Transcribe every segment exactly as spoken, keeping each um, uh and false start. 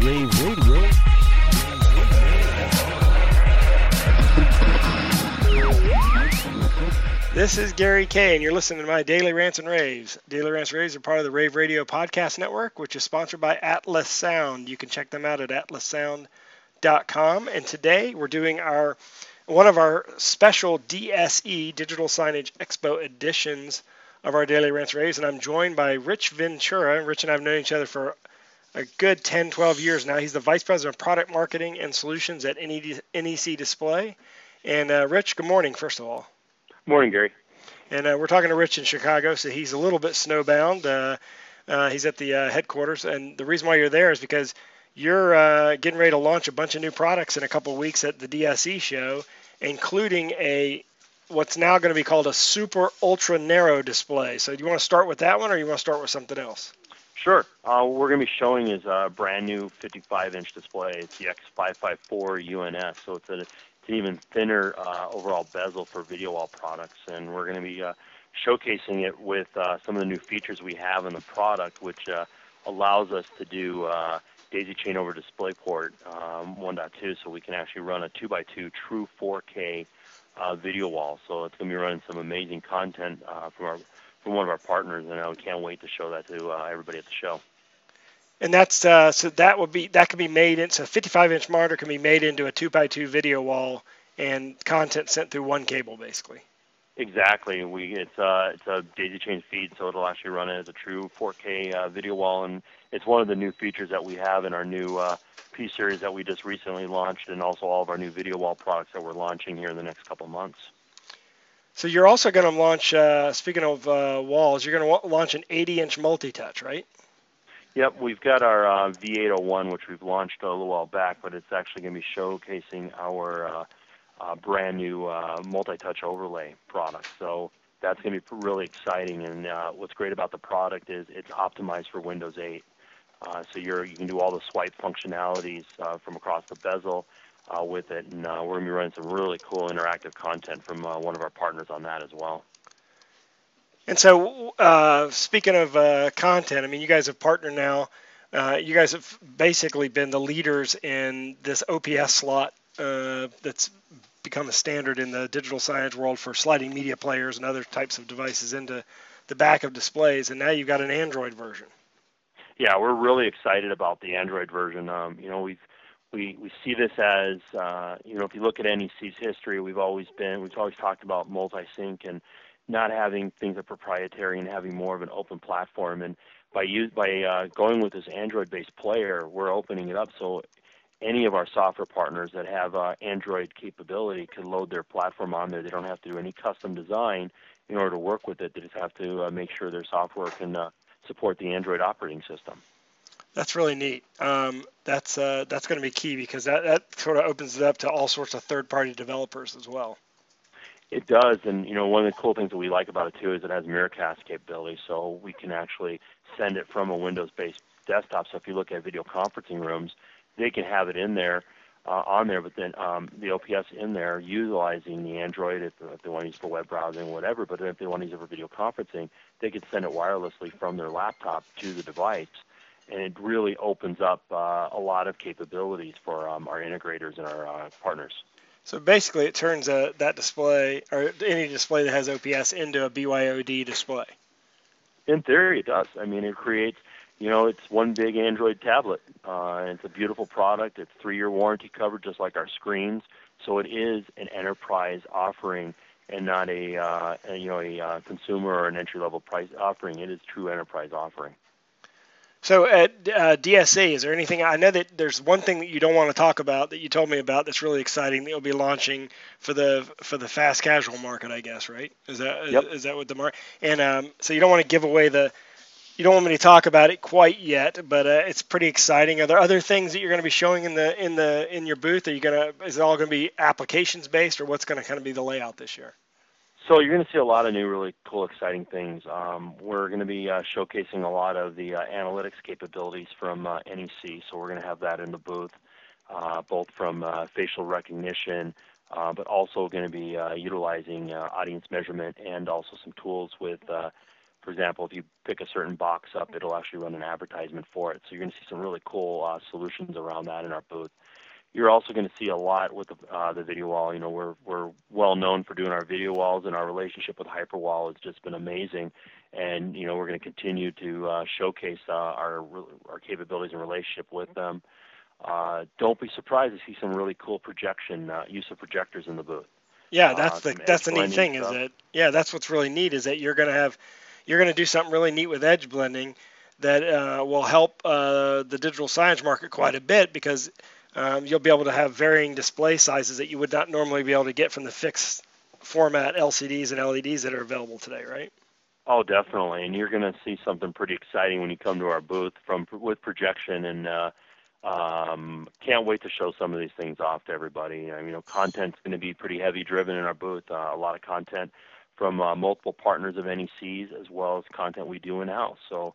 Rave Radio. This is Gary Kay, and you're listening to my Daily Rants and Raves. Daily Rants and Raves are part of the Rave Radio Podcast Network, which is sponsored by Atlas Sound. You can check them out at atlas sound dot com. And today we're doing our one of our special D S E, Digital Signage Expo editions of our Daily Rants and Raves, and I'm joined by Rich Ventura. Rich and I have known each other for a good ten, twelve years now. He's the Vice President of Product Marketing and Solutions at N E C Display. And uh, Rich, good morning, first of all. Morning, Gary. And uh, we're talking to Rich in Chicago, so he's a little bit snowbound. Uh, uh, he's at the uh, headquarters, and the reason why you're there is because you're uh, getting ready to launch a bunch of new products in a couple of weeks at the D S E show, including a what's now going to be called a super ultra narrow display. So do you want to start with that one, or you want to start with something else? Sure. Uh, what we're going to be showing is a brand new fifty-five inch display. It's the X five fifty-four U N S, so it's a It's an even thinner uh, overall bezel for video wall products, and we're going to be uh, showcasing it with uh, some of the new features we have in the product, which uh, allows us to do uh, daisy chain over DisplayPort um, one point two, so we can actually run a two by two true four K uh, video wall. So it's going to be running some amazing content uh, from our from one of our partners, and uh, we can't wait to show that to uh, everybody at the show. And that's uh, so that would be that can be made into a fifty-five inch monitor can be made into a two by two video wall and content sent through one cable basically. Exactly. We it's uh it's a daisy chain feed, so it'll actually run it as a true four K uh, video wall, and it's one of the new features that we have in our new uh, P series that we just recently launched, and also all of our new video wall products that we're launching here in the next couple of months. So you're also going to launch. Uh, speaking of uh, walls, you're going to launch an eighty inch multi-touch, right? Yep, we've got our uh, V eight oh one, which we've launched a little while back, but it's actually going to be showcasing our uh, uh, brand new uh, multi-touch overlay product. So that's going to be really exciting. And uh, what's great about the product is it's optimized for Windows eight. Uh, so you're, you can do all the swipe functionalities uh, from across the bezel uh, with it. And uh, we're going to be running some really cool interactive content from uh, one of our partners on that as well. And so, uh, speaking of uh, content, I mean, you guys have partnered now. Uh, you guys have basically been the leaders in this O P S slot uh, that's become a standard in the digital signage world for sliding media players and other types of devices into the back of displays. And now you've got an Android version. Yeah, we're really excited about the Android version. Um, you know, we've we we see this as uh, you know, if you look at N E C's history, we've always been we've always talked about multi-sync and not having things that are proprietary and having more of an open platform. And by use, by uh, going with this Android-based player, we're opening it up so any of our software partners that have uh, Android capability can load their platform on there. They don't have to do any custom design in order to work with it. They just have to uh, make sure their software can uh, support the Android operating system. That's really neat. Um, that's uh, that's going to be key because that, that sort of opens it up to all sorts of third-party developers as well. It does, and you know, one of the cool things that we like about it too is it has Miracast capability, so we can actually send it from a Windows-based desktop. So if you look at video conferencing rooms, they can have it in there, uh, on there, but then um, the O P S in there, utilizing the Android if, if they want to use it for web browsing, or whatever. But if they want to use it for video conferencing, they could send it wirelessly from their laptop to the device, and it really opens up uh, a lot of capabilities for um, our integrators and our uh, partners. So basically, it turns uh, that display, or any display that has O P S, into a B Y O D display. In theory, it does. I mean, it creates, you know, it's one big Android tablet. Uh, it's a beautiful product. It's three-year warranty covered, just like our screens. So it is an enterprise offering and not a, uh, a you know, a uh, consumer or an entry-level price offering. It is true enterprise offering. So at uh, D S E, is there anything, I know that there's one thing that you don't want to talk about that you told me about that's really exciting that you'll be launching for the for the fast casual market, I guess, right? Is that yep. is, is that what the market? And um, so you don't want to give away the, you don't want me to talk about it quite yet, but uh, it's pretty exciting. Are there other things that you're going to be showing in the in the in your booth? Are you going to, is it all going to be applications based, or what's going to kind of be the layout this year? So you're going to see a lot of new, really cool, exciting things. Um, we're going to be uh, showcasing a lot of the uh, analytics capabilities from uh, N E C. So we're going to have that in the booth, uh, both from uh, facial recognition, uh, but also going to be uh, utilizing uh, audience measurement and also some tools with uh, for example, if you pick a certain box up, it'll actually run an advertisement for it. So you're going to see some really cool uh, solutions around that in our booth. You're also going to see a lot with the, uh, the video wall. You know, we're we're well known for doing our video walls, and our relationship with Hyperwall has just been amazing. And you know, we're going to continue to uh, showcase uh, our our capabilities and relationship with them. Uh, don't be surprised to see some really cool projection uh, use of projectors in the booth. Yeah, that's uh, the that's the neat thing stuff. is that yeah, that's what's really neat is that you're going to have you're going to do something really neat with edge blending that uh, will help uh, the digital signage market quite a bit because um, you'll be able to have varying display sizes that you would not normally be able to get from the fixed format L C Ds and L E Ds that are available today, right? Oh, definitely, and you're going to see something pretty exciting when you come to our booth from with projection, and uh, um, can't wait to show some of these things off to everybody. I mean, you know, content's going to be pretty heavy driven in our booth. Uh, a lot of content from uh, multiple partners of N E Cs as well as content we do in house. So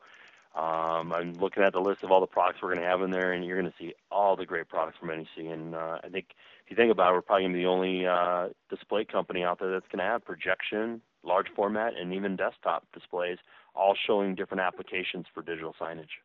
um, I'm looking at the list of all the products we're going to have in there, and you're going to see all the great products from N E C. And uh, I think if you think about it, we're probably going to be the only uh, display company out there that's going to have projection, large format, and even desktop displays, all showing different applications for digital signage.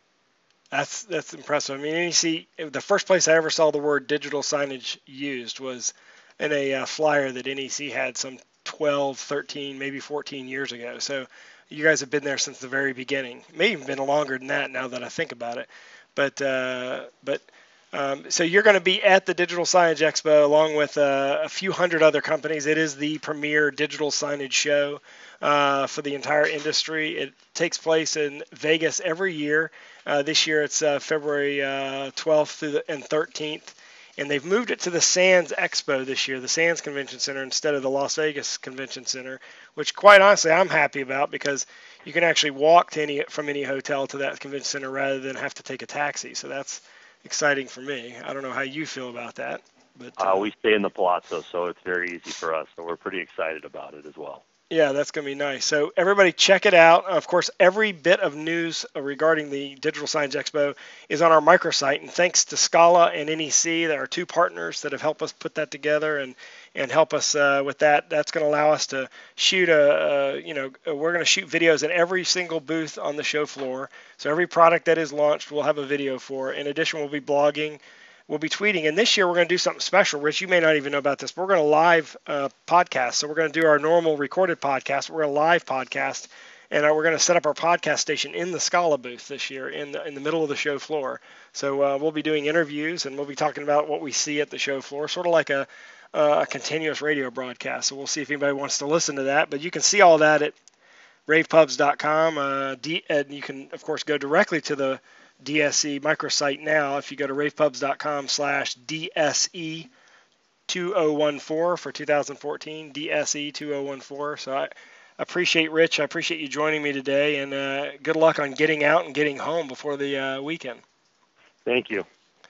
That's that's impressive. I mean, N E C, the first place I ever saw the word digital signage used was in a uh, flyer that N E C had some twelve, thirteen, maybe fourteen years ago. So you guys have been there since the very beginning. It may even been longer than that now that I think about it. But uh, but um, so you're going to be at the Digital Signage Expo along with uh, a few hundred other companies. It is the premier digital signage show uh, for the entire industry. It takes place in Vegas every year. Uh, this year it's uh, February uh, twelfth through the, and thirteenth. And they've moved it to the Sands Expo this year, the Sands Convention Center, instead of the Las Vegas Convention Center, which quite honestly I'm happy about because you can actually walk to any from any hotel to that convention center rather than have to take a taxi. So that's exciting for me. I don't know how you feel about that. But uh, uh, we stay in the Palazzo, so it's very easy for us. So we're pretty excited about it as well. Yeah, that's going to be nice. So everybody check it out. Of course, every bit of news regarding the Digital Signage Expo is on our microsite. And thanks to Scala and N E C, that are two partners that have helped us put that together and, and help us uh, with that. That's going to allow us to shoot a, a you know, we're going to shoot videos at every single booth on the show floor. So every product that is launched, we'll have a video for. In addition, we'll be blogging. We'll be tweeting, and this year we're going to do something special. Rich, you may not even know about this, but we're going to live uh, podcast. So we're going to do our normal recorded podcast. We're going to live podcast, and uh, we're going to set up our podcast station in the Scala booth this year in the, in the middle of the show floor. So uh, we'll be doing interviews, and we'll be talking about what we see at the show floor, sort of like a, uh, a continuous radio broadcast. So we'll see if anybody wants to listen to that. But you can see all that at rave pubs dot com, uh, D- and you can, of course, go directly to the D S E microsite now. If you go to rave pubs dot com slash D S E two thousand fourteen for two thousand fourteen, D S E two thousand fourteen. So I appreciate Rich. I appreciate you joining me today, and uh, good luck on getting out and getting home before the uh, weekend. Thank you.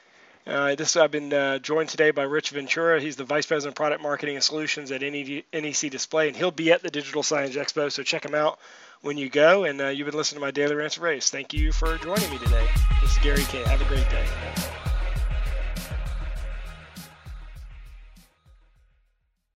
Uh, this I've been uh, joined today by Rich Ventura. He's the Vice President of Product Marketing and Solutions at N E C Display, and he'll be at the Digital Signage Expo, so check him out when you go. And uh, you've been listening to my Daily Rants and Raves. Thank you for joining me today. This is Gary K. Have a great day.